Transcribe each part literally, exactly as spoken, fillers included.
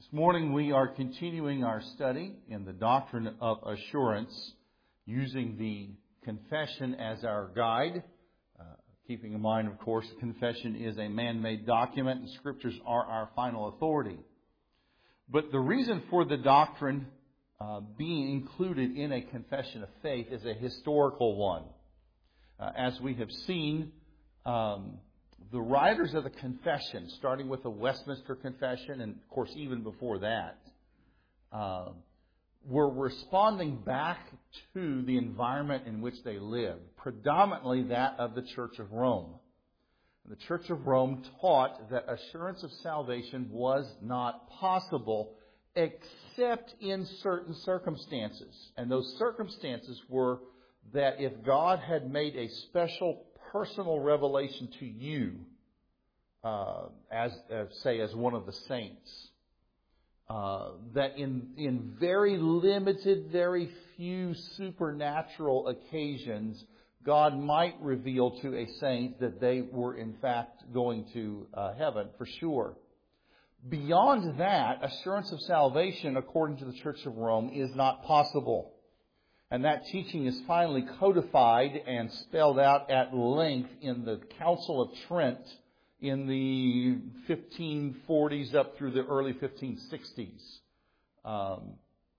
This morning we are continuing our study in the doctrine of assurance using the confession as our guide. Uh, keeping in mind, of course, confession is a man-made document and Scriptures are our final authority. But the reason for the doctrine uh, being included in a confession of faith is a historical one. Uh, as we have seen, um, the writers of the confession, starting with the Westminster Confession, and of course even before that, uh, were responding back to the environment in which they lived, predominantly that of the Church of Rome. The Church of Rome taught that assurance of salvation was not possible except in certain circumstances. And those circumstances were that if God had made a special personal revelation to you, uh, as, as say as one of the saints, uh, that in in very limited, very few supernatural occasions, God might reveal to a saint that they were in fact going to uh, heaven for sure. Beyond that, assurance of salvation, according to the Church of Rome, is not possible. And that teaching is finally codified and spelled out at length in the Council of Trent in the fifteen forties up through the early fifteen sixties. Um,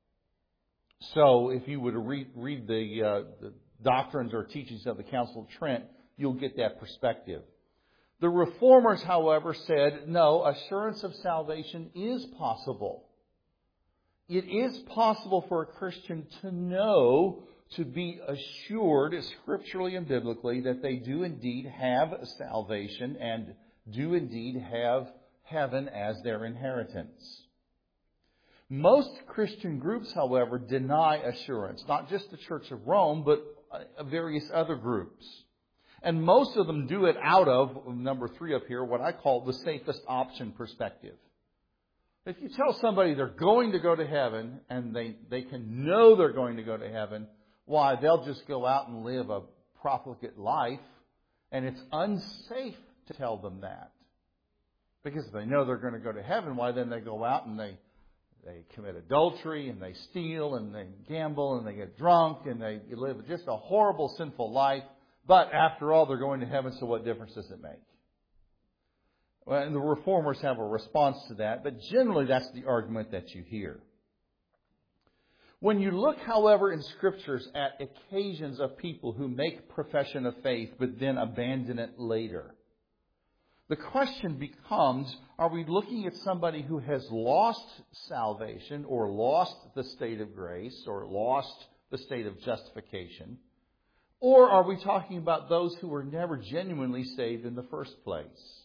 so if you were to read, read the, uh, the doctrines or teachings of the Council of Trent, you'll get that perspective. The Reformers, however, said, no, assurance of salvation is possible. It is possible for a Christian to know, to be assured scripturally and biblically that they do indeed have salvation and do indeed have heaven as their inheritance. Most Christian groups, however, deny assurance, not just the Church of Rome, but various other groups. And most of them do it out of, number three up here, what I call the safest option perspective. If you tell somebody they're going to go to heaven and they, they can know they're going to go to heaven, why, they'll just go out and live a profligate life, and it's unsafe to tell them that. Because if they know they're going to go to heaven, why then they go out and they they commit adultery and they steal and they gamble and they get drunk and they live just a horrible, sinful life. But after all, they're going to heaven, so what difference does it make? Well, and the Reformers have a response to that, but generally that's the argument that you hear. When you look, however, in Scriptures at occasions of people who make profession of faith but then abandon it later, the question becomes, are we looking at somebody who has lost salvation or lost the state of grace or lost the state of justification? Or are we talking about those who were never genuinely saved in the first place?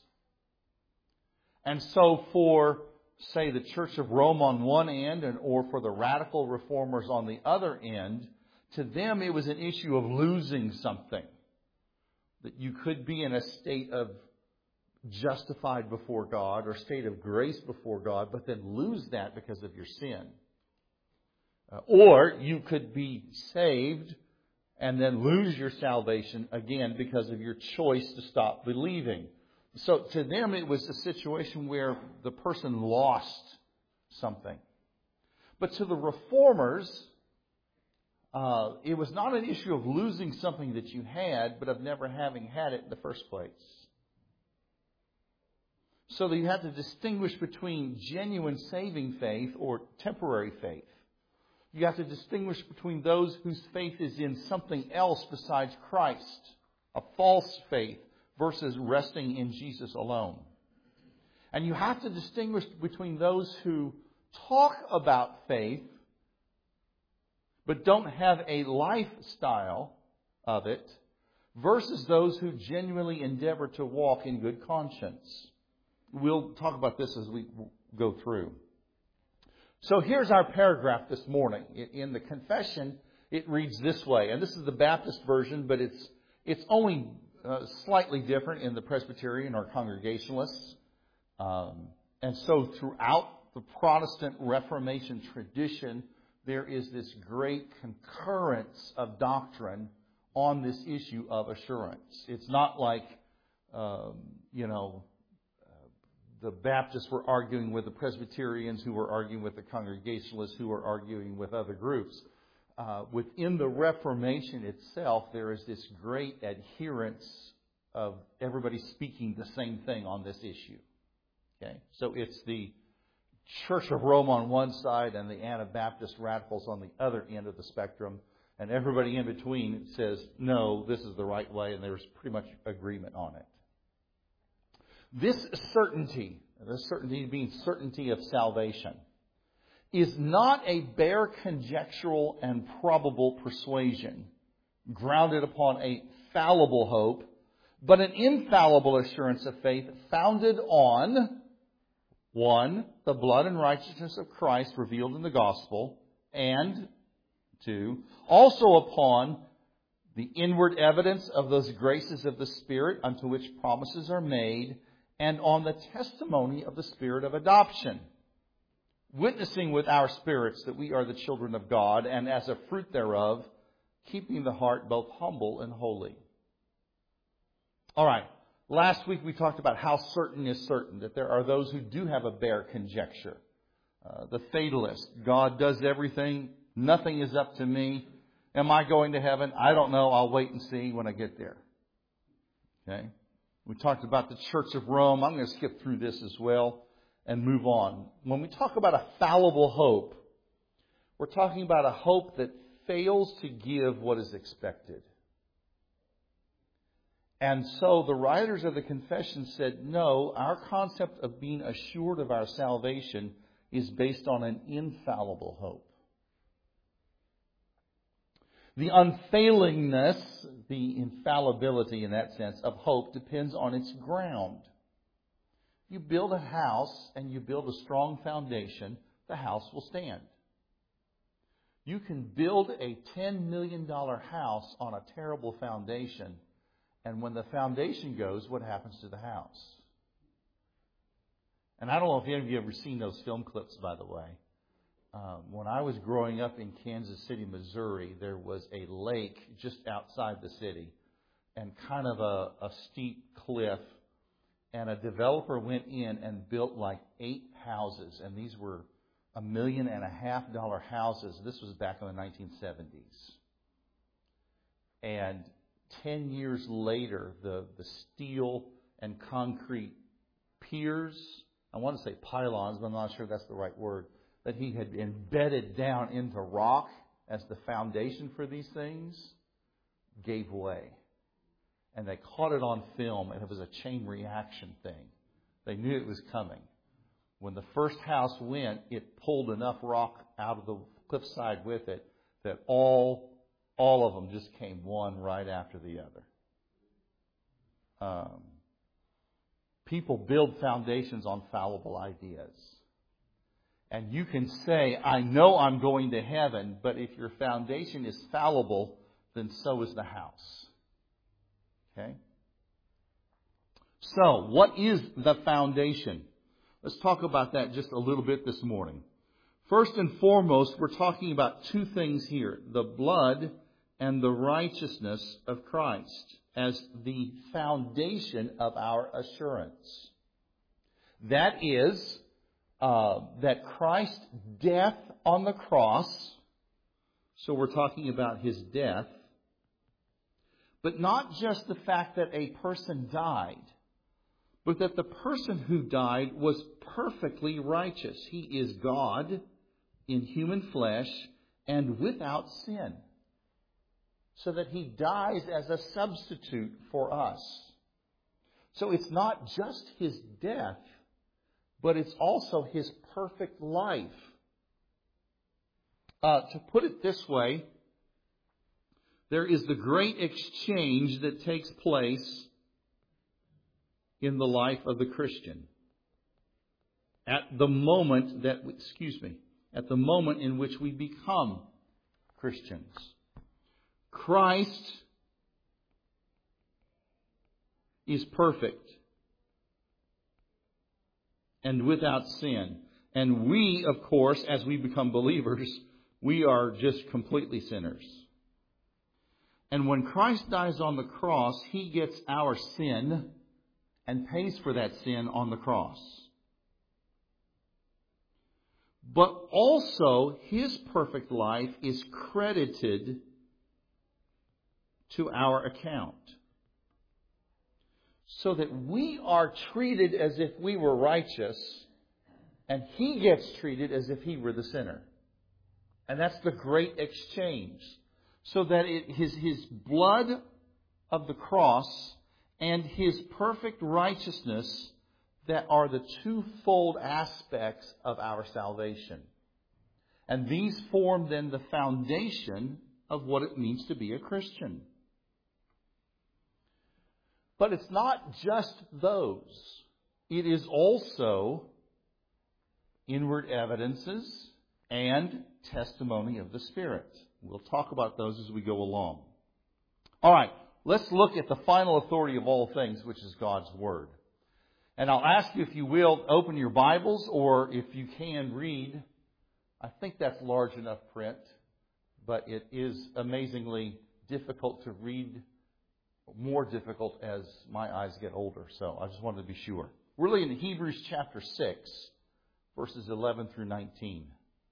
And so for, say, the Church of Rome on one end and or for the radical reformers on the other end, to them it was an issue of losing something. That you could be in a state of justified before God or state of grace before God, but then lose that because of your sin. Uh, or you could be saved and then lose your salvation again because of your choice to stop believing. So to them it was a situation where the person lost something. But to the Reformers, uh, it was not an issue of losing something that you had, but of never having had it in the first place. So that you have to distinguish between genuine saving faith or temporary faith. You have to distinguish between those whose faith is in something else besides Christ, a false faith, versus resting in Jesus alone. And you have to distinguish between those who talk about faith but don't have a lifestyle of it versus those who genuinely endeavor to walk in good conscience. We'll talk about this as we go through. So here's our paragraph this morning. In the confession, it reads this way. And this is the Baptist version, but it's it's only uh, slightly different in the Presbyterian or Congregationalists. Um, and so throughout the Protestant Reformation tradition, there is this great concurrence of doctrine on this issue of assurance. It's not like, um, you know, the Baptists were arguing with the Presbyterians, who were arguing with the Congregationalists, who were arguing with other groups. Uh, within the Reformation itself, there is this great adherence of everybody speaking the same thing on this issue. Okay, so it's the Church of Rome on one side and the Anabaptist radicals on the other end of the spectrum. And everybody in between says, no, this is the right way, and there's pretty much agreement on it. This certainty, the certainty being certainty of salvation, is not a bare conjectural and probable persuasion grounded upon a fallible hope, but an infallible assurance of faith founded on, one, the blood and righteousness of Christ revealed in the gospel, and two, also upon the inward evidence of those graces of the Spirit unto which promises are made, and on the testimony of the Spirit of adoption, witnessing with our spirits that we are the children of God, and as a fruit thereof, keeping the heart both humble and holy. All right. Last week we talked about how certain is certain, that there are those who do have a bare conjecture. Uh, the fatalist. God does everything. Nothing is up to me. Am I going to heaven? I don't know. I'll wait and see when I get there. Okay. We talked about the Church of Rome. I'm going to skip through this as well and move on. When we talk about a fallible hope, we're talking about a hope that fails to give what is expected. And so the writers of the confession said, no, our concept of being assured of our salvation is based on an infallible hope. The unfailingness, the infallibility in that sense of hope depends on its ground. You build a house and you build a strong foundation, the house will stand. You can build a ten million dollars house on a terrible foundation, and when the foundation goes, what happens to the house? And I don't know if any of you have ever seen those film clips, by the way. Um, when I was growing up in Kansas City, Missouri, there was a lake just outside the city and kind of a, a steep cliff. And a developer went in and built like eight houses. And these were a million and a half dollar houses. This was back in the nineteen seventies. And ten years later, the, the steel and concrete piers, I want to say pylons, but I'm not sure that's the right word, that he had embedded down into rock as the foundation for these things, gave way. And they caught it on film, and it was a chain reaction thing. They knew it was coming. When the first house went, it pulled enough rock out of the cliffside with it that all all of them just came one right after the other. Um, people build foundations on fallible ideas. And you can say, I know I'm going to heaven, but if your foundation is fallible, then so is the house. Okay? So, what is the foundation? Let's talk about that just a little bit this morning. First and foremost, we're talking about two things here. The blood and the righteousness of Christ as the foundation of our assurance. That is, uh, that Christ's death on the cross, so we're talking about His death, but not just the fact that a person died, but that the person who died was perfectly righteous. He is God in human flesh and without sin. So that He dies as a substitute for us. So it's not just His death, but it's also His perfect life. Uh, to put it this way, there is the great exchange that takes place in the life of the Christian. At the moment that, excuse me, at the moment in which we become Christians. Christ is perfect and without sin. And we, of course, as we become believers, we are just completely sinners. And when Christ dies on the cross, He gets our sin and pays for that sin on the cross. but also His perfect life is credited to our account, so that we are treated as if we were righteous, and He gets treated as if He were the sinner. And that's the great exchange. So that it, his, his blood of the cross and His perfect righteousness that are the twofold aspects of our salvation. And these form then the foundation of what it means to be a Christian. But it's not just those. It is also inward evidences and testimony of the Spirit. We'll talk about those as we go along. All right, let's look at the final authority of all things, which is God's Word. And I'll ask you, if you will, open your Bibles, or if you can read. I think that's large enough print, but it is amazingly difficult to read, more difficult as my eyes get older. So I just wanted to be sure. We're looking at Hebrews chapter six, verses eleven through nineteen.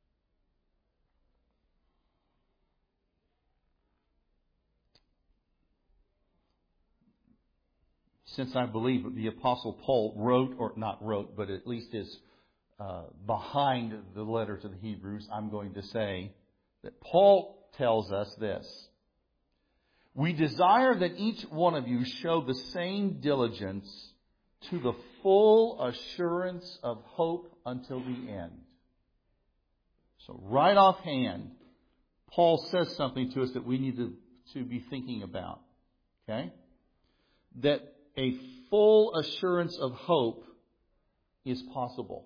Since I believe the Apostle Paul wrote, or not wrote, but at least is uh, behind the letter to the Hebrews, I'm going to say that Paul tells us this. We desire that each one of you show the same diligence to the full assurance of hope until the end. So right offhand, Paul says something to us that we need to, to be thinking about. Okay? That a full assurance of hope is possible.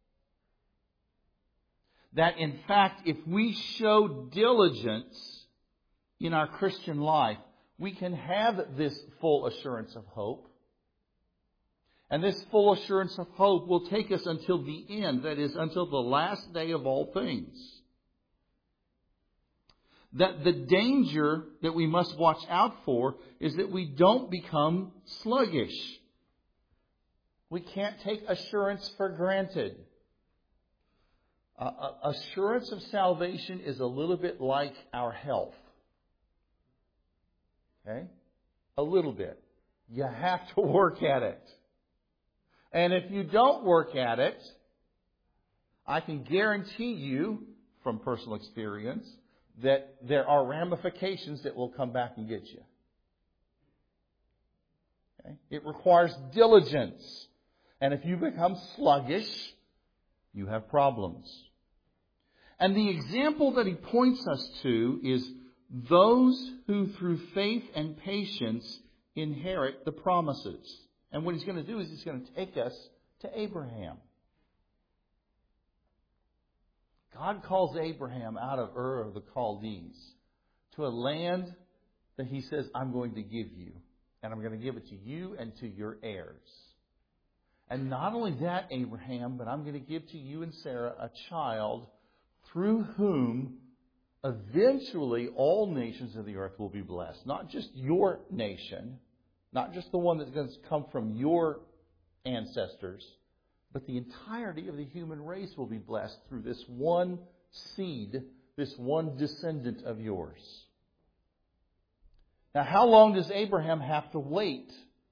That in fact, if we show diligence in our Christian life, we can have this full assurance of hope. And this full assurance of hope will take us until the end, that is, until the last day of all things. That the danger that we must watch out for is that we don't become sluggish. We can't take assurance for granted. Uh, assurance of salvation is a little bit like our health. Okay? A little bit. You have to work at it. And if you don't work at it, I can guarantee you from personal experience that there are ramifications that will come back and get you. Okay? It requires diligence. And if you become sluggish, you have problems. And the example that he points us to is those who through faith and patience inherit the promises. And what he's going to do is he's going to take us to Abraham. God calls Abraham out of Ur of the Chaldees to a land that He says, I'm going to give you. And I'm going to give it to you and to your heirs. And not only that, Abraham, but I'm going to give to you and Sarah a child through whom eventually all nations of the earth will be blessed. Not just your nation, not just the one that's going to come from your ancestors, but the entirety of the human race will be blessed through this one seed, this one descendant of yours. Now, how long does Abraham have to wait?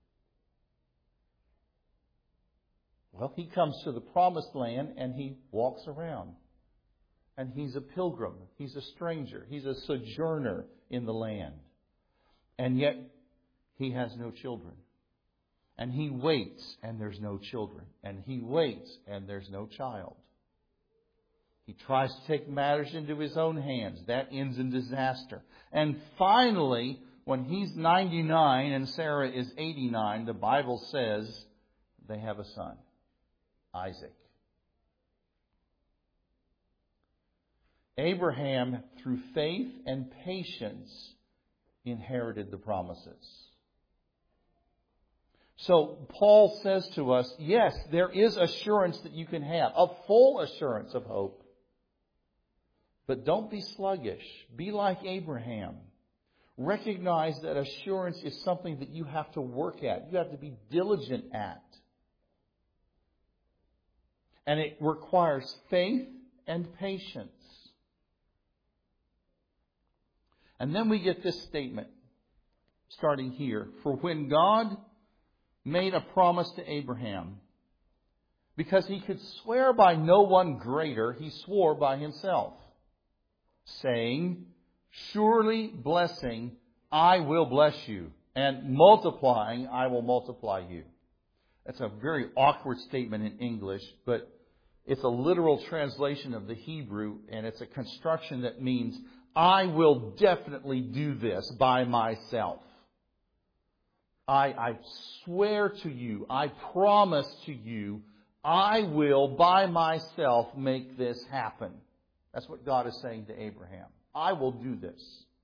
Well, he comes to the promised land and he walks around. And he's a pilgrim. He's a stranger. He's a sojourner in the land. And yet, he has no children. And he waits, and there's no children. And he waits, and there's no child. He tries to take matters into his own hands. That ends in disaster. And finally, when he's ninety-nine and Sarah is eighty-nine, the Bible says they have a son, Isaac. Abraham, through faith and patience, inherited the promises. So Paul says to us, yes, there is assurance that you can have, a full assurance of hope. But don't be sluggish. Be like Abraham. Recognize that assurance is something that you have to work at. You have to be diligent at. And it requires faith and patience. And then we get this statement, starting here. For when God made a promise to Abraham, because he could swear by no one greater, he swore by himself, saying, surely blessing, I will bless you, and multiplying, I will multiply you. That's a very awkward statement in English, but it's a literal translation of the Hebrew, and it's a construction that means, I will definitely do this by myself. I, I swear to you, I promise to you, I will by myself make this happen. That's what God is saying to Abraham. I will do this.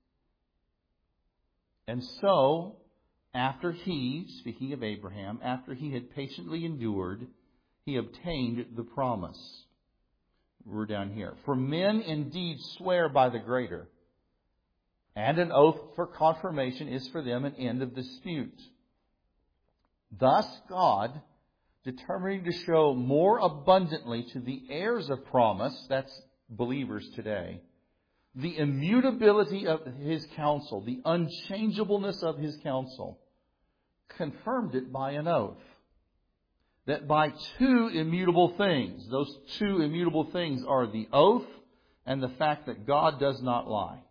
And so, after he, speaking of Abraham, after he had patiently endured, he obtained the promise. We're down here. For men indeed swear by the greater, and an oath for confirmation is for them an end of dispute. Thus God, determining to show more abundantly to the heirs of promise, that's believers today, the immutability of His counsel, the unchangeableness of His counsel, confirmed it by an oath. That by two immutable things, those two immutable things are the oath and the fact that God does not lie.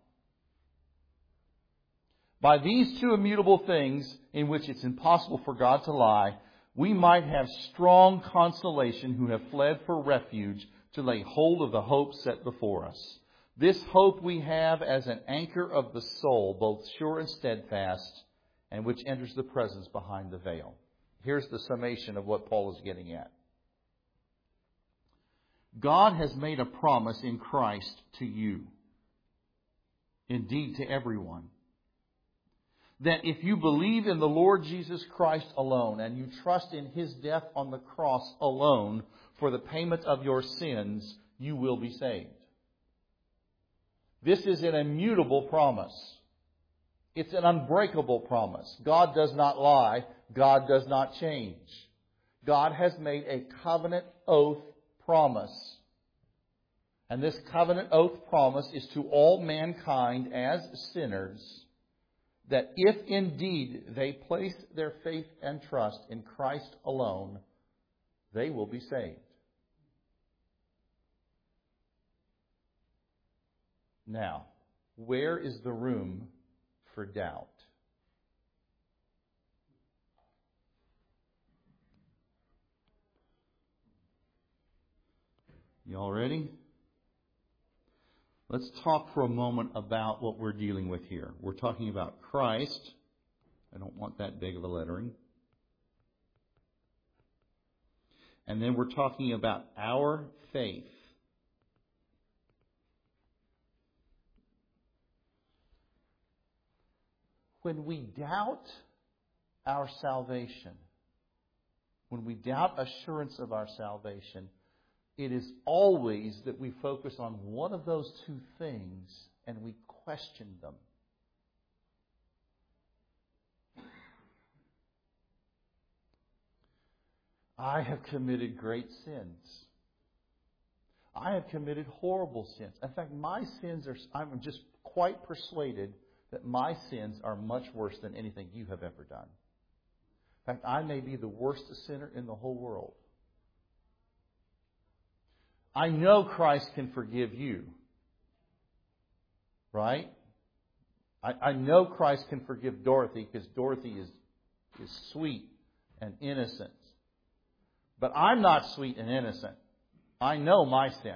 By these two immutable things, in which it's impossible for God to lie, we might have strong consolation who have fled for refuge to lay hold of the hope set before us. This hope we have as an anchor of the soul, both sure and steadfast, and which enters the presence behind the veil. Here's the summation of what Paul is getting at. God has made a promise in Christ to you, indeed to everyone, that if you believe in the Lord Jesus Christ alone and you trust in His death on the cross alone for the payment of your sins, you will be saved. This is an immutable promise. It's an unbreakable promise. God does not lie. God does not change. God has made a covenant oath promise. And this covenant oath promise is to all mankind as sinners, that if indeed they place their faith and trust in Christ alone, they will be saved. Now, where is the room for doubt? You all ready? Let's talk for a moment about what we're dealing with here. We're talking about Christ. I don't want that big of a lettering. And then we're talking about our faith. When we doubt our salvation, when we doubt assurance of our salvation, it is always that we focus on one of those two things and we question them. I have committed great sins. I have committed horrible sins. In fact, my sins are, I'm just quite persuaded that my sins are much worse than anything you have ever done. In fact, I may be the worst sinner in the whole world. I know Christ can forgive you. Right? I, I know Christ can forgive Dorothy because Dorothy is, is sweet and innocent. But I'm not sweet and innocent. I know my sin.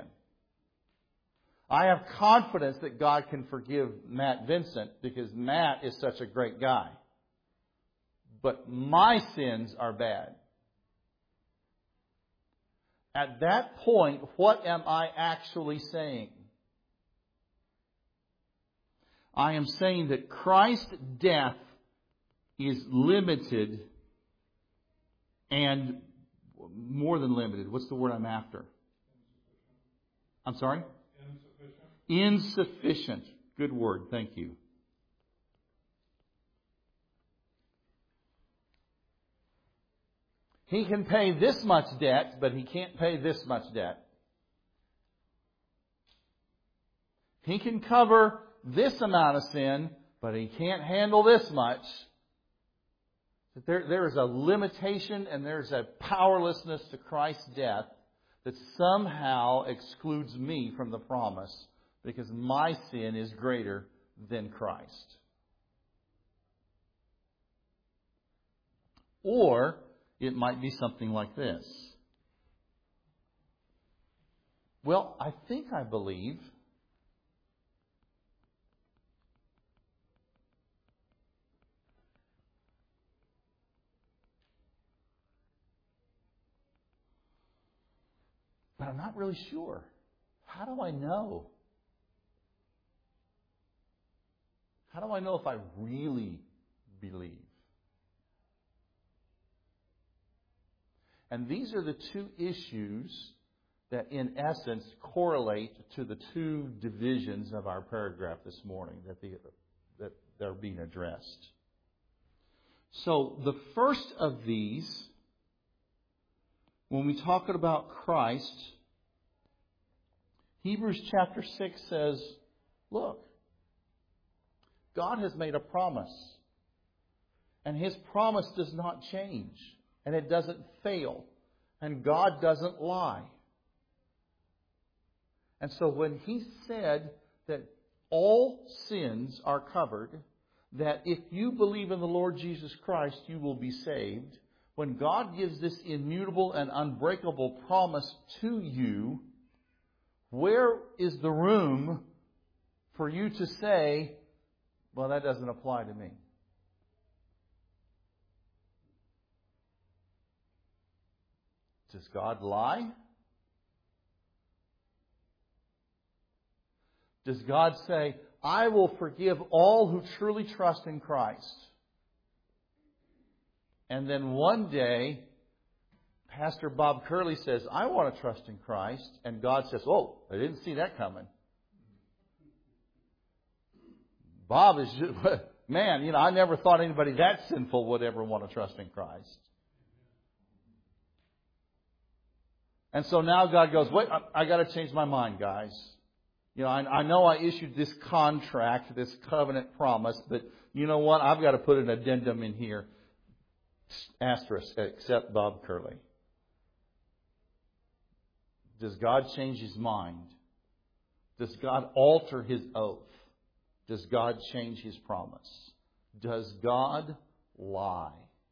I have confidence that God can forgive Matt Vincent because Matt is such a great guy. But my sins are bad. At that point, what am I actually saying? I am saying that Christ's death is limited and more than limited. What's the word I'm after? I'm sorry? Insufficient. Insufficient. Good word. Thank you. He can pay this much debt, but He can't pay this much debt. He can cover this amount of sin, but He can't handle this much. There, there is a limitation and there's a powerlessness to Christ's death that somehow excludes me from the promise because my sin is greater than Christ. Or it might be something like this. Well, I think I believe but I'm not really sure. How do I know? How do I know if I really believe? And these are the two issues that, in essence, correlate to the two divisions of our paragraph this morning that, the, that they're being addressed. So the first of these, when we talk about Christ, Hebrews chapter six says, look, God has made a promise. And His promise does not change. And it doesn't fail. And God doesn't lie. And so when He said that all sins are covered, that if you believe in the Lord Jesus Christ, you will be saved. When God gives this immutable and unbreakable promise to you, where is the room for you to say, well, that doesn't apply to me? Does God lie? Does God say, I will forgive all who truly trust in Christ? And then one day, Pastor Bob Curley says, I want to trust in Christ. And God says, oh, I didn't see that coming. Bob is just, man, you know, I never thought anybody that sinful would ever want to trust in Christ. And so now God goes, wait, I, I got to change my mind, guys. You know, I, I know I issued this contract, this covenant promise, but you know what? I've got to put an addendum in here. Asterisk, except Bob Curley. Does God change His mind? Does God alter His oath? Does God change His promise? Does God lie?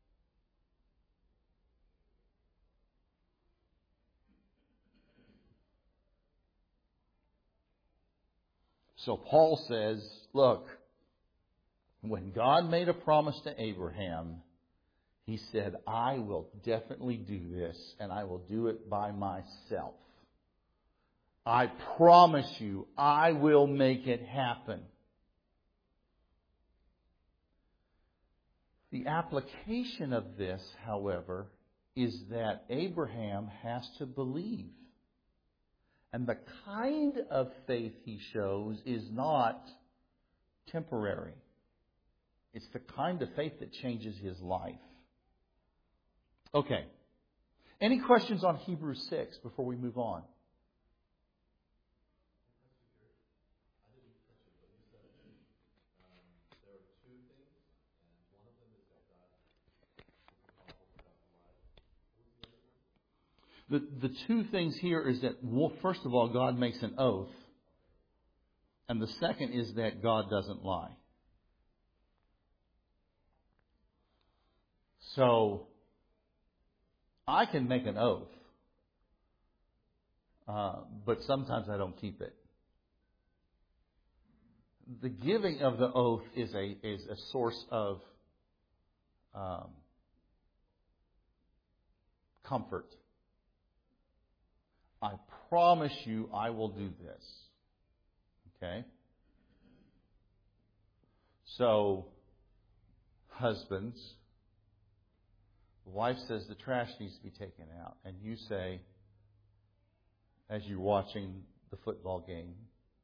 So Paul says, look, when God made a promise to Abraham, He said, I will definitely do this, and I will do it by myself. I promise you, I will make it happen. The application of this, however, is that Abraham has to believe. And the kind of faith he shows is not temporary. It's the kind of faith that changes his life. Okay. Any questions on Hebrews six before we move on? The, the two things here is that, well, first of all, God makes an oath. And the second is that God doesn't lie. So, I can make an oath, uh, but sometimes I don't keep it. The giving of the oath is a is a source of um, comfort. I promise you I will do this. Okay? So, husbands, the wife says the trash needs to be taken out. And you say, as you're watching the football game,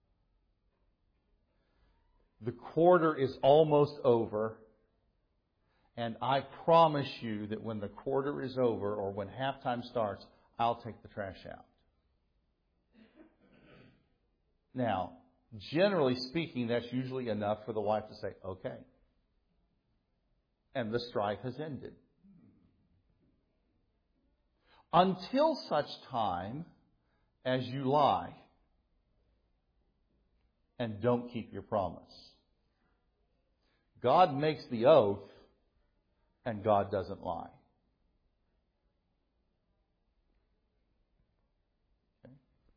the quarter is almost over. And I promise you that when the quarter is over or when halftime starts, I'll take the trash out. Now, generally speaking, that's usually enough for the wife to say, okay. And the strife has ended. Until such time as you lie and don't keep your promise. God makes the oath, and God doesn't lie. Okay.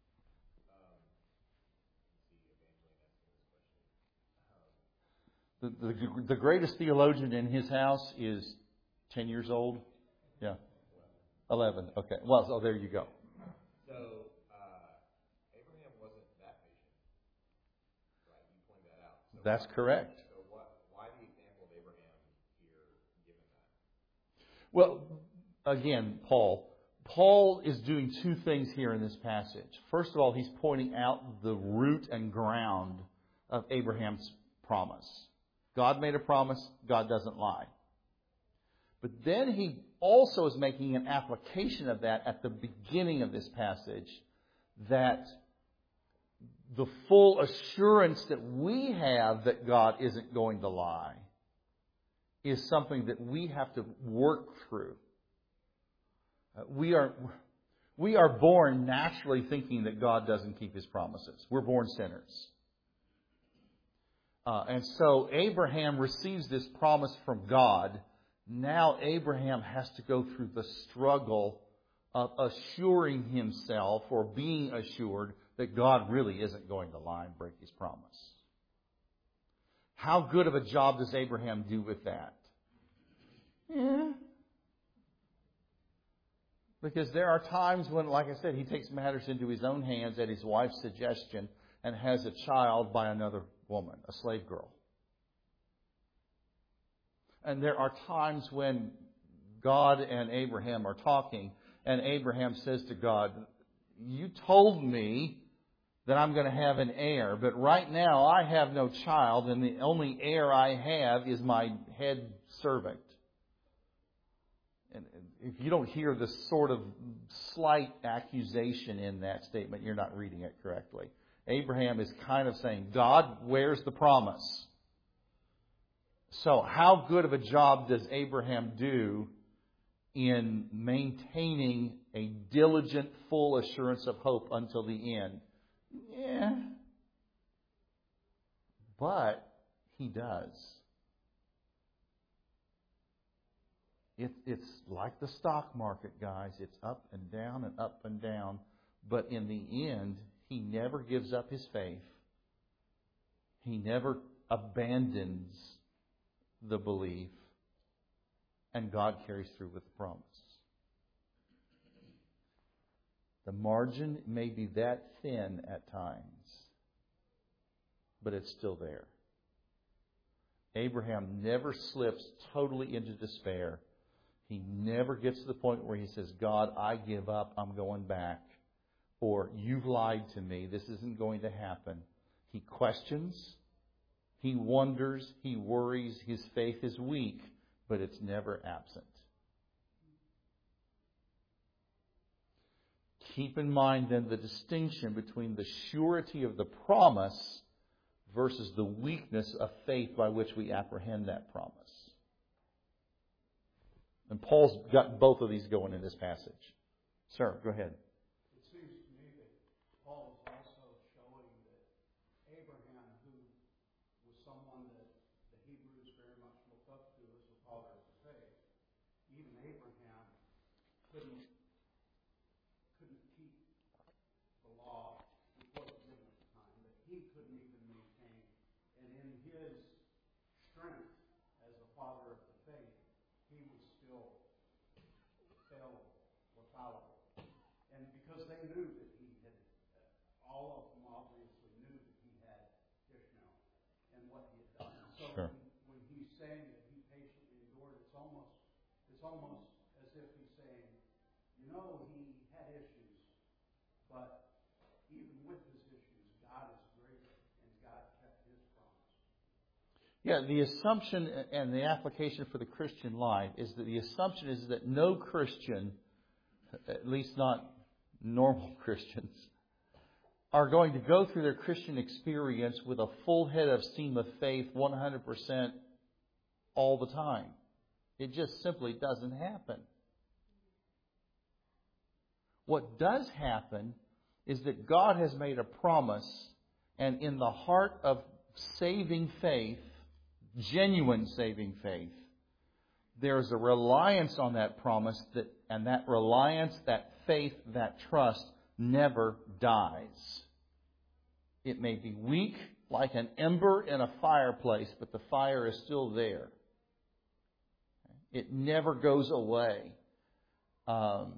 The, the, the greatest theologian in his house is ten years old. Yeah. eleven. Okay. Well, so there you go. So, uh, Abraham wasn't that patient. Right? You pointed that out. So That's why, correct. So what, why the example of Abraham here given that? Well, again, Paul. Paul is doing two things here in this passage. First of all, he's pointing out the root and ground of Abraham's promise. God made a promise. God doesn't lie. But then he also is making an application of that at the beginning of this passage, that the full assurance that we have that God isn't going to lie is something that we have to work through. Uh, we are we are born naturally thinking that God doesn't keep His promises. We're born sinners. Uh, and so Abraham receives this promise from God. Now Abraham has to go through the struggle of assuring himself or being assured that God really isn't going to lie and break His promise. How good of a job does Abraham do with that? Yeah. Because there are times when, like I said, he takes matters into his own hands at his wife's suggestion and has a child by another woman, a slave girl. And there are times when God and Abraham are talking, and Abraham says to God, you told me that I'm going to have an heir, but right now I have no child, and the only heir I have is my head servant. And if you don't hear the sort of slight accusation in that statement, you're not reading it correctly. Abraham is kind of saying, God, where's the promise? So how good of a job does Abraham do in maintaining a diligent, full assurance of hope until the end? Yeah. But he does. It, it's like the stock market, guys. It's up and down and up and down. But in the end, he never gives up his faith. He never abandons the belief. And God carries through with the promise. The margin may be that thin at times, but it's still there. Abraham never slips totally into despair. He never gets to the point where he says, God, I give up, I'm going back. Or, you've lied to me, this isn't going to happen. He questions, he wonders, he worries, his faith is weak, but it's never absent. Keep in mind then the distinction between the surety of the promise versus the weakness of faith by which we apprehend that promise. And Paul's got both of these going in this passage. Sir, go ahead. It seems to me that Paul is also showing that Abraham, who was someone that the Hebrews very much looked up to as the father of the faith, even Abraham couldn't couldn't keep the law, which wasn't given at the time, but he couldn't even maintain. And in his strength as the father of the faith, he was still fell or fallible. And because they knew that he had, uh, all of them obviously knew that he had Ishmael and what he had done. So Sure. when, when he's saying that he patiently endured, it's almost it's almost as if he's saying, you know, he had issues, but even with his issues, God is greater and God kept His promise. Yeah, the assumption and the application for the Christian life is that the assumption is that no Christian, at least not normal Christians, are going to go through their Christian experience with a full head of steam of faith one hundred percent all the time. It just simply doesn't happen. What does happen is that God has made a promise, and in the heart of saving faith, genuine saving faith, there's a reliance on that promise, that, and that reliance, that faith, that trust never dies. It may be weak, like an ember in a fireplace, but the fire is still there. It never goes away. Um,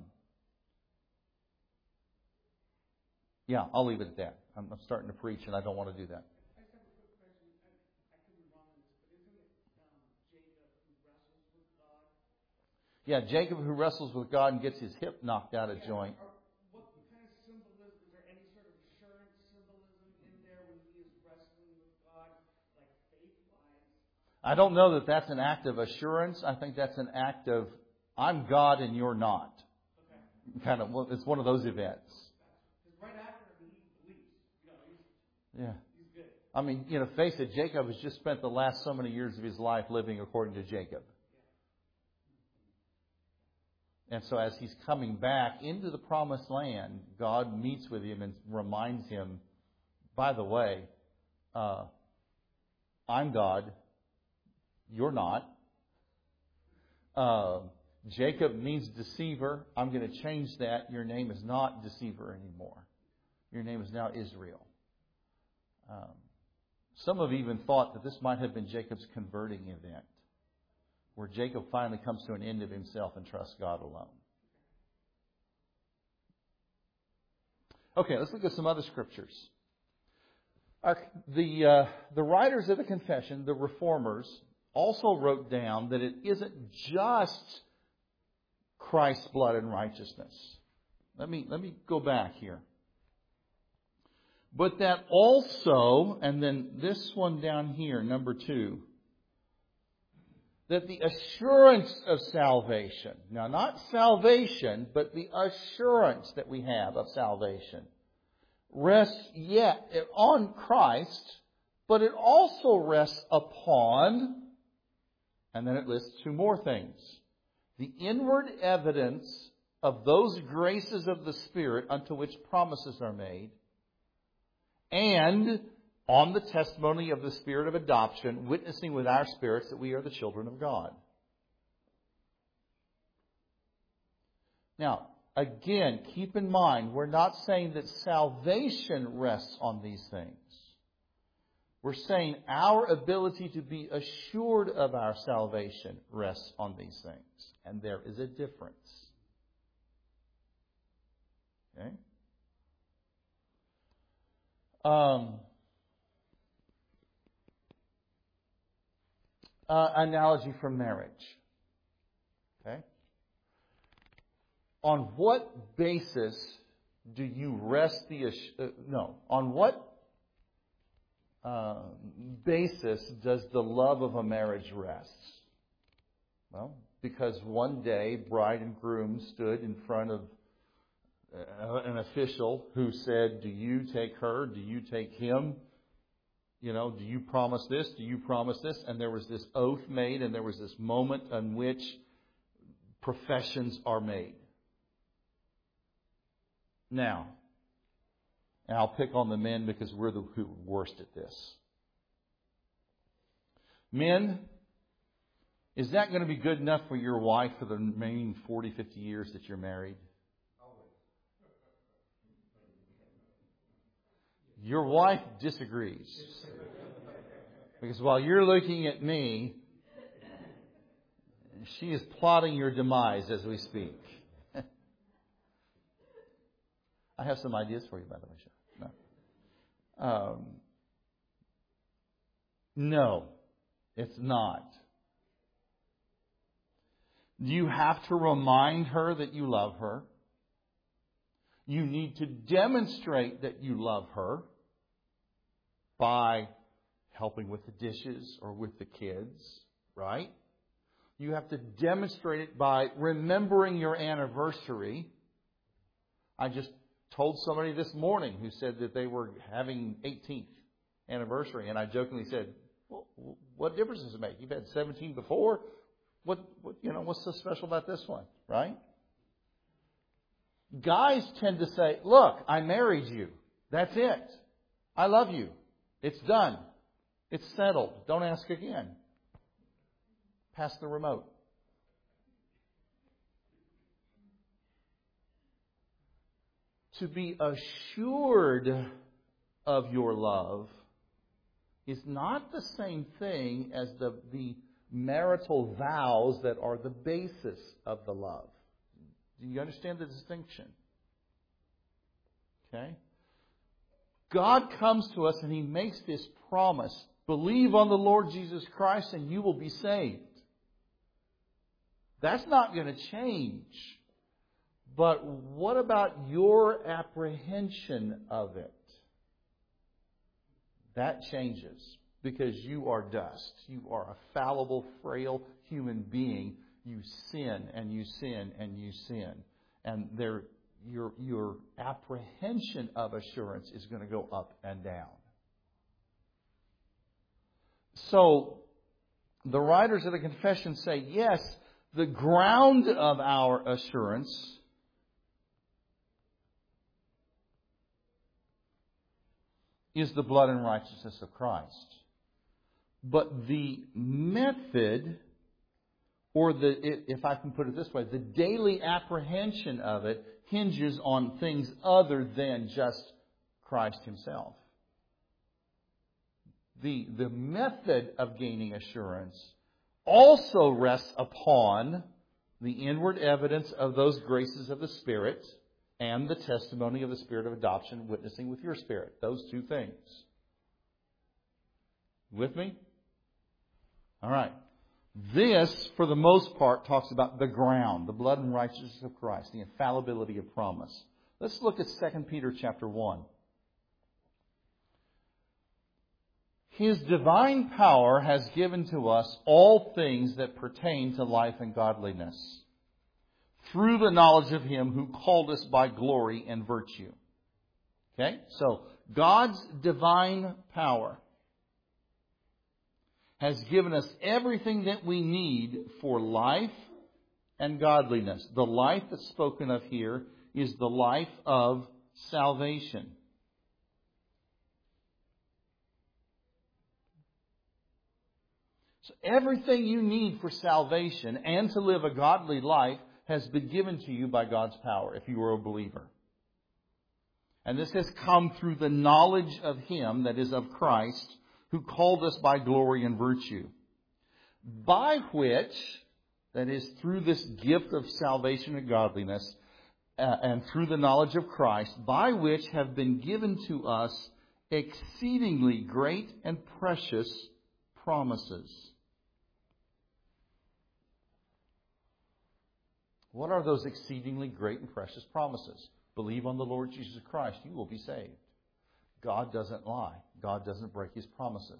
yeah, I'll leave it at that. I'm, I'm starting to preach, and I don't want to do that. I just have a quick question. I, I could be wrong on this, but isn't it um, Jacob who wrestles with God? Yeah, Jacob who wrestles with God and gets his hip knocked out of Yeah. joint. Or what kind of symbolism, is there any sort of assurance symbolism in there when he is wrestling with God, like faith-wise? I don't know that that's an act of assurance. I think that's an act of, I'm God and you're not. Okay. Kind of, well, it's one of those events. Because right after him, he believes. You know, he's, Yeah. he's good. I mean, you know, face it, Jacob has just spent the last so many years of his life living according to Jacob. And so as he's coming back into the promised land, God meets with him and reminds him, by the way, uh, I'm God. You're not. Uh, Jacob means deceiver. I'm going to change that. Your name is not deceiver anymore. Your name is now Israel. Um, some have even thought that this might have been Jacob's converting event, where Jacob finally comes to an end of himself and trusts God alone. Okay, let's look at some other scriptures. Our, the, uh, the writers of the confession, the reformers, also wrote down that it isn't just Christ's blood and righteousness. Let me, let me go back here. But that also, and then this one down here, number two, that the assurance of salvation, now not salvation, but the assurance that we have of salvation, rests yet on Christ, but it also rests upon, and then it lists two more things, the inward evidence of those graces of the Spirit unto which promises are made, and on the testimony of the Spirit of adoption, witnessing with our spirits that we are the children of God. Now, again, keep in mind, we're not saying that salvation rests on these things. We're saying our ability to be assured of our salvation rests on these things. And there is a difference. Okay? Um, uh, analogy from marriage. Okay? On what basis do you rest the... Uh, no. On what uh, basis does the love of a marriage rest? Well, because one day bride and groom stood in front of an official who said, do you take her? Do you take him? You know, do you promise this? Do you promise this? And there was this oath made, and there was this moment in which professions are made. Now, and I'll pick on the men because we're the who are worst at this. Men, is that going to be good enough for your wife for the remaining forty, fifty years that you're married? Your wife disagrees. Because while you're looking at me, she is plotting your demise as we speak. I have some ideas for you, by the way. No. Um, no, it's not. You have to remind her that you love her. You need to demonstrate that you love her by helping with the dishes or with the kids, right? You have to demonstrate it by remembering your anniversary. I just told somebody this morning who said that they were having eighteenth anniversary, and I jokingly said, well, what difference does it make? You've had seventeen before. What, what you know? What's so special about this one, right? Guys tend to say, look, I married you. That's it. I love you. It's done. It's settled. Don't ask again. Pass the remote. To be assured of your love is not the same thing as the, the marital vows that are the basis of the love. Do you understand the distinction? Okay? God comes to us and He makes this promise. Believe on the Lord Jesus Christ and you will be saved. That's not going to change. But what about your apprehension of it? That changes because you are dust. You are a fallible, frail human being. You sin and you sin and you sin. And there, your, your apprehension of assurance is going to go up and down. So, the writers of the confession say, yes, the ground of our assurance is the blood and righteousness of Christ. But the method, or the, if I can put it this way, the daily apprehension of it hinges on things other than just Christ Himself. The, the method of gaining assurance also rests upon the inward evidence of those graces of the Spirit and the testimony of the Spirit of adoption witnessing with your spirit. Those two things. With me? All right. This, for the most part, talks about the ground, the blood and righteousness of Christ, the infallibility of promise. Let's look at Second Peter chapter one. His divine power has given to us all things that pertain to life and godliness, through the knowledge of Him who called us by glory and virtue. Okay? So, God's divine power has given us everything that we need for life and godliness. The life that's spoken of here is the life of salvation. So everything you need for salvation and to live a godly life has been given to you by God's power if you are a believer. And this has come through the knowledge of Him, that is of Christ, who called us by glory and virtue, by which, that is through this gift of salvation and godliness, uh, and through the knowledge of Christ, by which have been given to us exceedingly great and precious promises. What are those exceedingly great and precious promises? Believe on the Lord Jesus Christ, you will be saved. God doesn't lie. God doesn't break His promises.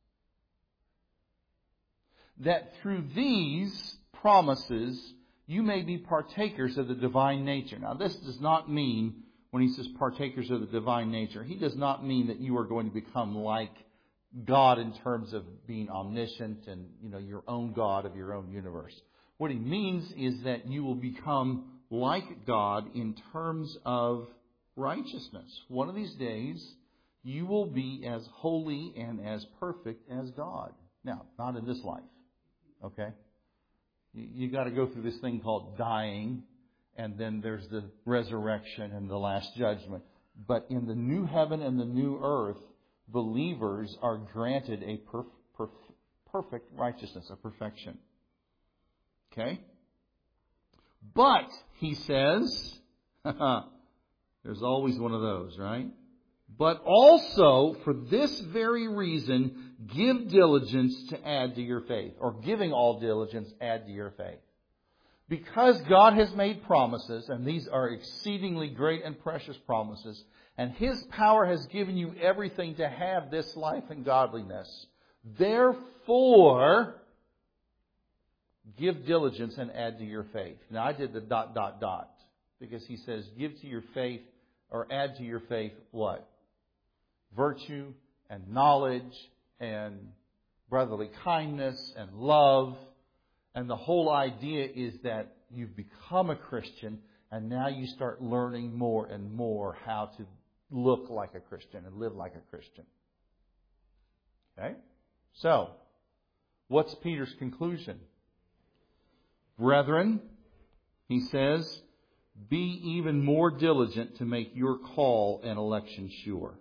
That through these promises, you may be partakers of the divine nature. Now, this does not mean, when He says partakers of the divine nature, He does not mean that you are going to become like God in terms of being omniscient and, you know, your own God of your own universe. What He means is that you will become like God in terms of righteousness. One of these days, you will be as holy and as perfect as God. Now, not in this life. Okay? You, you got to go through this thing called dying, and then there's the resurrection and the last judgment. But in the new heaven and the new earth, believers are granted a perf- perf- perfect righteousness, a perfection. Okay? But, he says, there's always one of those, right? But also, for this very reason, give diligence to add to your faith. Or giving all diligence, add to your faith. Because God has made promises, and these are exceedingly great and precious promises, and His power has given you everything to have this life and godliness. Therefore, give diligence and add to your faith. Now, I did the dot, dot, dot. Because he says, give to your faith or add to your faith what? Virtue and knowledge and brotherly kindness and love. And the whole idea is that you've become a Christian and now you start learning more and more how to look like a Christian and live like a Christian. Okay? So, what's Peter's conclusion? Brethren, he says, be even more diligent to make your call and election sure.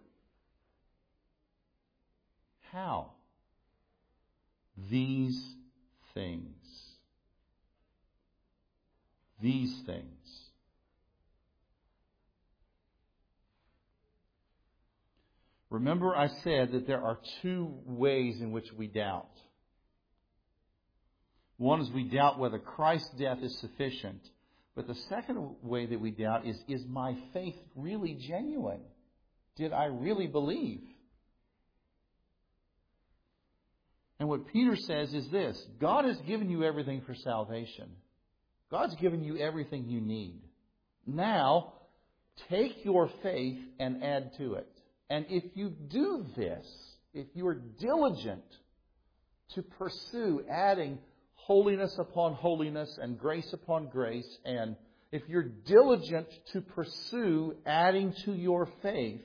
How? These things. These things. Remember I said that there are two ways in which we doubt. One is we doubt whether Christ's death is sufficient. But the second way that we doubt is, is my faith really genuine? Did I really believe? And what Peter says is this: God has given you everything for salvation. God's given you everything you need. Now, take your faith and add to it. And if you do this, if you are diligent to pursue adding holiness upon holiness and grace upon grace, and if you're diligent to pursue adding to your faith,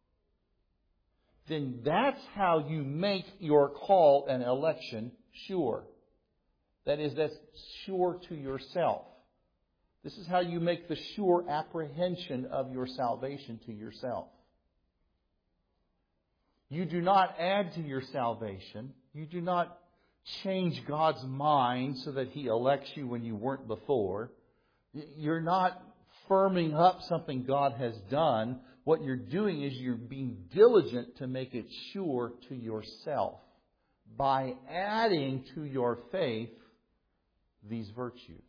then that's how you make your call and election sure. That is, that's sure to yourself. This is how you make the sure apprehension of your salvation to yourself. You do not add to your salvation. You do not change God's mind so that He elects you when you weren't before. You're not firming up something God has done. What you're doing is you're being diligent to make it sure to yourself by adding to your faith these virtues.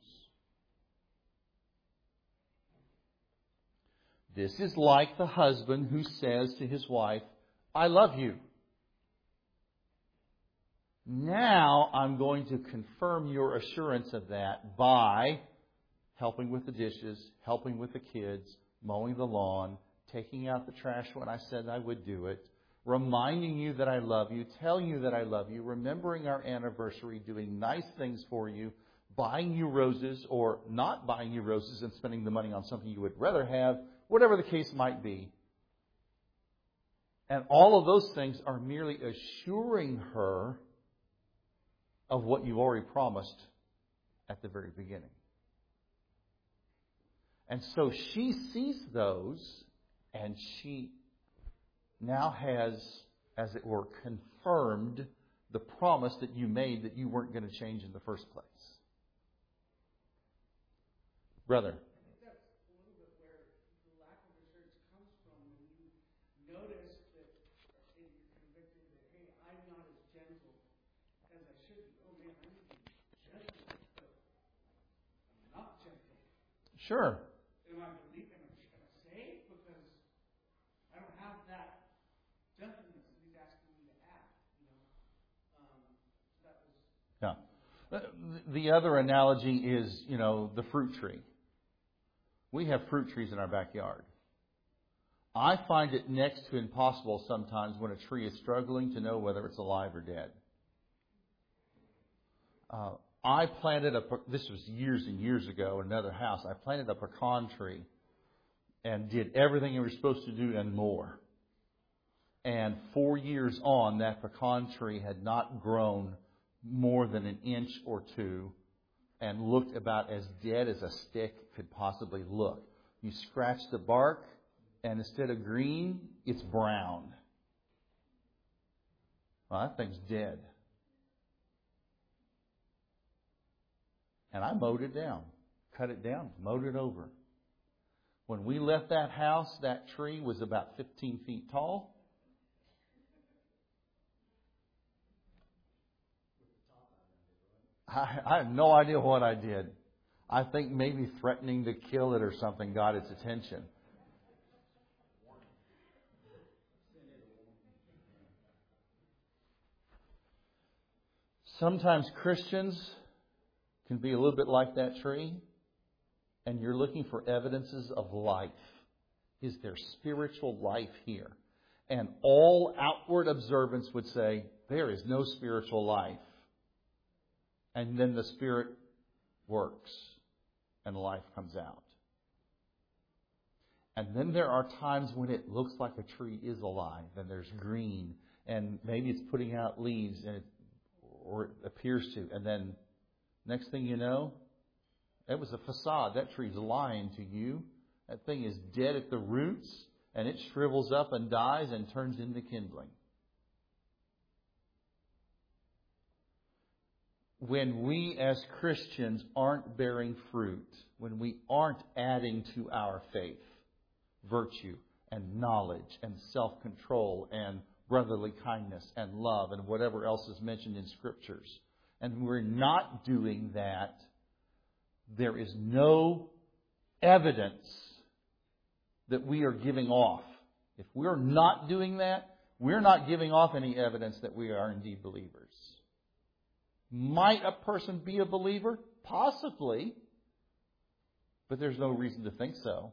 This is like the husband who says to his wife, I love you. Now I'm going to confirm your assurance of that by helping with the dishes, helping with the kids, mowing the lawn, taking out the trash when I said I would do it, reminding you that I love you, telling you that I love you, remembering our anniversary, doing nice things for you, buying you roses or not buying you roses and spending the money on something you would rather have, whatever the case might be. And all of those things are merely assuring her of what you've already promised at the very beginning. And so she sees those, and she now has, as it were, confirmed the promise that you made that you weren't going to change in the first place. Brother. Sure. Am I believing? Am I saved? Because I don't have that gentleness that He's asking me to have. You know, um, that was. Yeah. The other analogy is, you know, the fruit tree. We have fruit trees in our backyard. I find it next to impossible sometimes when a tree is struggling to know whether it's alive or dead. Uh, I planted a, this was years and years ago in another house, I planted a pecan tree and did everything you were supposed to do and more. And four years on, that pecan tree had not grown more than an inch or two and looked about as dead as a stick could possibly look. You scratch the bark, and instead of green, it's brown. Well, that thing's dead. And I mowed it down, cut it down, mowed it over. When we left that house, that tree was about fifteen feet tall. I, I have no idea what I did. I think maybe threatening to kill it or something got its attention. Sometimes Christians can be a little bit like that tree, and you're looking for evidences of life. Is there spiritual life here? And all outward observance would say, there is no spiritual life. And then the Spirit works and life comes out. And then there are times when it looks like a tree is alive and there's green and maybe it's putting out leaves and it, or it appears to. And then next thing you know, it was a facade. That tree's lying to you. That thing is dead at the roots and it shrivels up and dies and turns into kindling. When we as Christians aren't bearing fruit, when we aren't adding to our faith virtue and knowledge and self-control and brotherly kindness and love and whatever else is mentioned in Scriptures, and we're not doing that, there is no evidence that we are giving off. If we're not doing that, we're not giving off any evidence that we are indeed believers. Might a person be a believer? Possibly. But there's no reason to think so.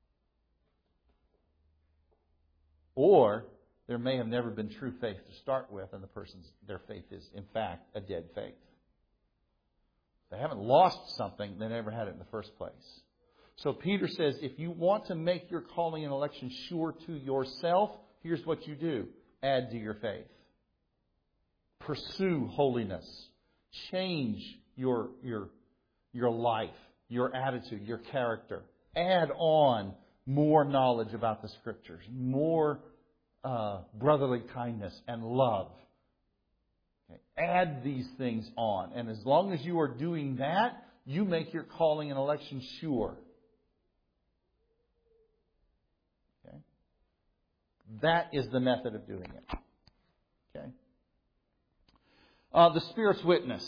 Or there may have never been true faith to start with, and the person's their faith is, in fact, a dead faith. They haven't lost something, they never had it in the first place. So Peter says, if you want to make your calling and election sure to yourself, here's what you do. Add to your faith. Pursue holiness. Change your, your, your life, your attitude, your character. Add on more knowledge about the Scriptures, more uh, brotherly kindness and love. Okay. Add these things on. And as long as you are doing that, you make your calling and election sure. Okay. That is the method of doing it. Okay. Uh, the Spirit's witness.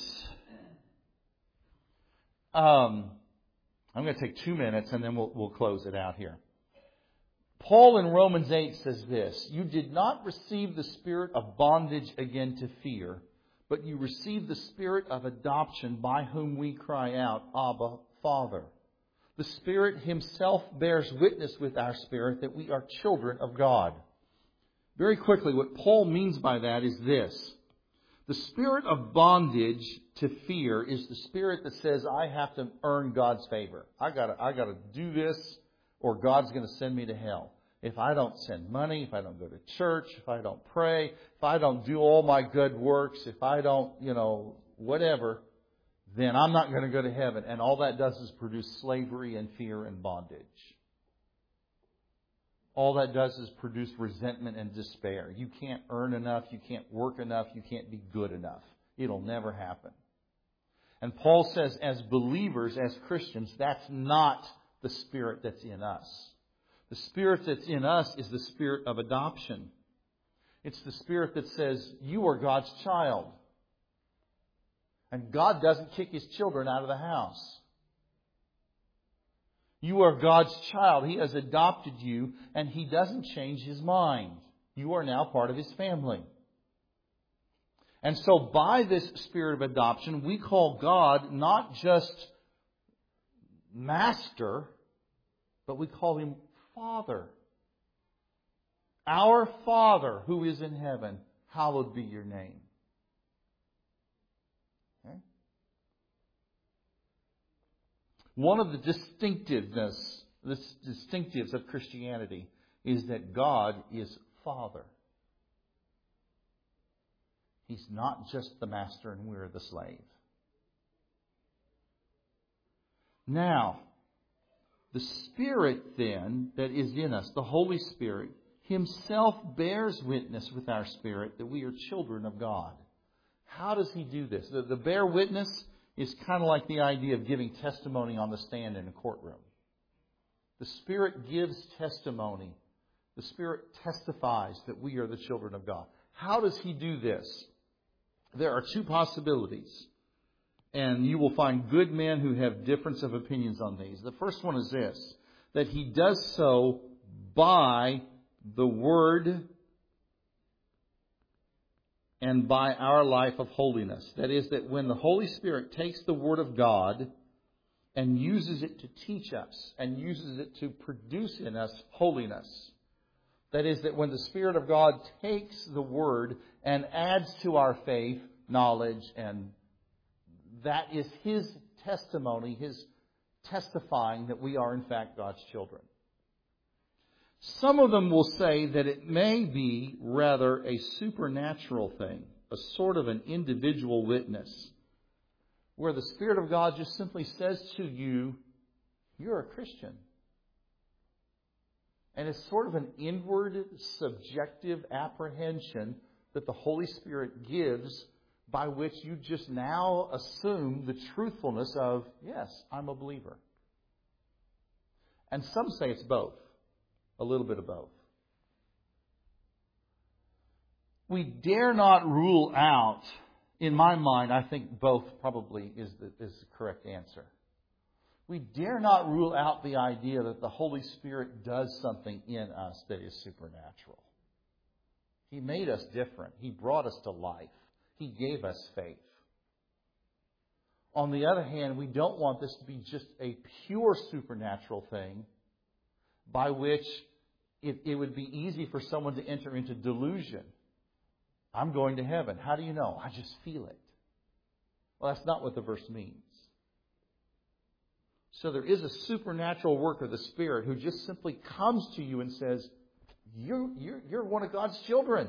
Um, I'm going to take two minutes and then we'll, we'll close it out here. Paul in Romans eight says this, you did not receive the spirit of bondage again to fear, but you received the Spirit of adoption by whom we cry out, Abba, Father. The Spirit Himself bears witness with our spirit that we are children of God. Very quickly, what Paul means by that is this. The spirit of bondage to fear is the spirit that says, I have to earn God's favor. I gotta, I gotta do this or God's going to send me to hell. If I don't send money, if I don't go to church, if I don't pray, if I don't do all my good works, if I don't, you know, whatever, then I'm not going to go to heaven. And all that does is produce slavery and fear and bondage. All that does is produce resentment and despair. You can't earn enough. You can't work enough. You can't be good enough. It'll never happen. And Paul says, as believers, as Christians, that's not the spirit that's in us. The spirit that's in us is the spirit of adoption. It's the spirit that says, you are God's child. And God doesn't kick His children out of the house. You are God's child. He has adopted you, and He doesn't change His mind. You are now part of His family. And so by this spirit of adoption, we call God not just Master, but we call Him Father. Our Father who is in heaven, hallowed be your name. Okay? One of the distinctiveness, the distinctives of Christianity is that God is Father. He's not just the master and we're the slave. Now, the Spirit then that is in us, the Holy Spirit, Himself bears witness with our spirit that we are children of God. How does He do this? The, the bear witness is kind of like the idea of giving testimony on the stand in a courtroom. The Spirit gives testimony. The Spirit testifies that we are the children of God. How does He do this? There are two possibilities. And you will find good men who have difference of opinions on these. The first one is this, that He does so by the Word and by our life of holiness. That is, that when the Holy Spirit takes the Word of God and uses it to teach us and uses it to produce in us holiness. That is, that when the Spirit of God takes the Word and adds to our faith knowledge, and that is His testimony, His testifying that we are in fact God's children. Some of them will say that it may be rather a supernatural thing, a sort of an individual witness, where the Spirit of God just simply says to you, you're a Christian. And it's sort of an inward, subjective apprehension that the Holy Spirit gives, by which you just now assume the truthfulness of, yes, I'm a believer. And some say it's both. A little bit of both. We dare not rule out, in my mind, I think both probably is the, is the correct answer. We dare not rule out the idea that the Holy Spirit does something in us that is supernatural. He made us different. He brought us to life. He gave us faith. On the other hand, we don't want this to be just a pure supernatural thing by which it, it would be easy for someone to enter into delusion. I'm going to heaven. How do you know? I just feel it. Well, that's not what the verse means. So there is a supernatural work of the Spirit who just simply comes to you and says, you're, you're, you're one of God's children.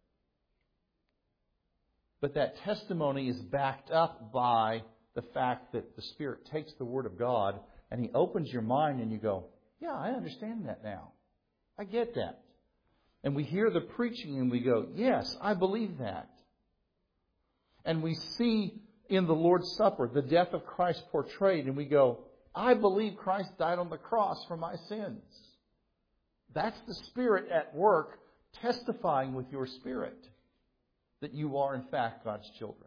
But that testimony is backed up by the fact that the Spirit takes the Word of God and He opens your mind and you go, yeah, I understand that now. I get that. And we hear the preaching and we go, yes, I believe that. And we see in the Lord's Supper the death of Christ portrayed and we go, I believe Christ died on the cross for my sins. That's the Spirit at work testifying with your spirit that you are in fact God's children.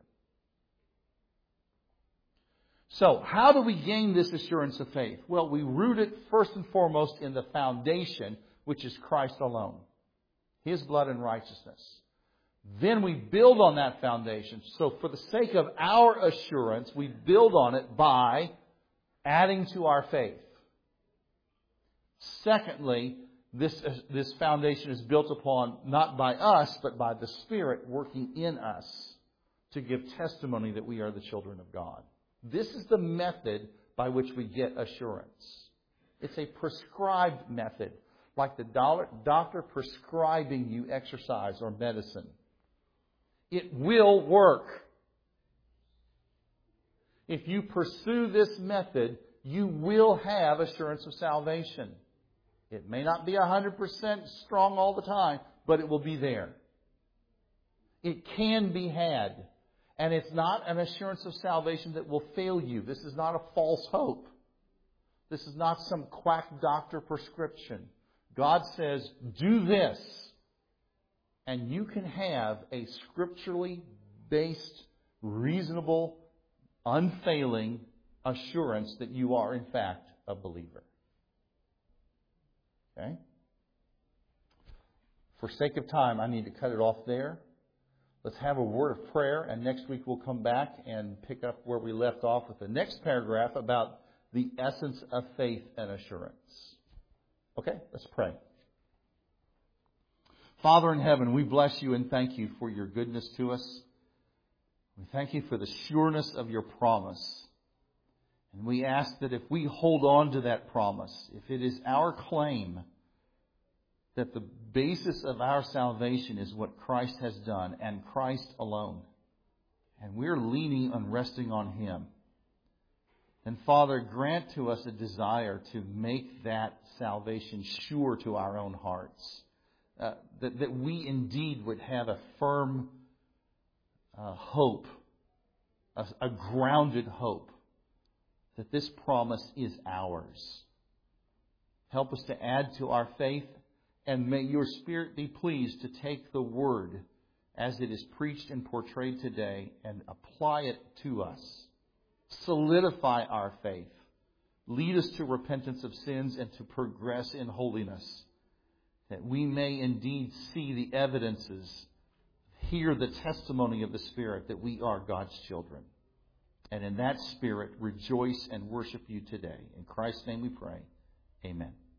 So, how do we gain this assurance of faith? Well, we root it first and foremost in the foundation, which is Christ alone. His blood and righteousness. Then we build on that foundation. So for the sake of our assurance, we build on it by adding to our faith. Secondly, this, this foundation is built upon not by us, but by the Spirit working in us to give testimony that we are the children of God. This is the method by which we get assurance. It's a prescribed method, like the doctor prescribing you exercise or medicine. It will work. If you pursue this method, you will have assurance of salvation. It may not be one hundred percent strong all the time, but it will be there. It can be had. And it's not an assurance of salvation that will fail you. This is not a false hope. This is not some quack doctor prescription. God says, do this. And you can have a scripturally based, reasonable, unfailing assurance that you are in fact a believer. Okay? For sake of time, I need to cut it off there. Let's have a word of prayer, and next week we'll come back and pick up where we left off with the next paragraph about the essence of faith and assurance. Okay, let's pray. Father in heaven, we bless you and thank you for your goodness to us. We thank you for the sureness of your promise. And we ask that if we hold on to that promise, if it is our claim that the basis of our salvation is what Christ has done and Christ alone, and we're leaning and resting on Him, then Father, grant to us a desire to make that salvation sure to our own hearts. Uh, that, that we indeed would have a firm uh, hope, a, a grounded hope, that this promise is ours. Help us to add to our faith, and may your Spirit be pleased to take the Word as it is preached and portrayed today and apply it to us. Solidify our faith. Lead us to repentance of sins and to progress in holiness, that we may indeed see the evidences, hear the testimony of the Spirit that we are God's children. And in that spirit, rejoice and worship you today. In Christ's name we pray. Amen.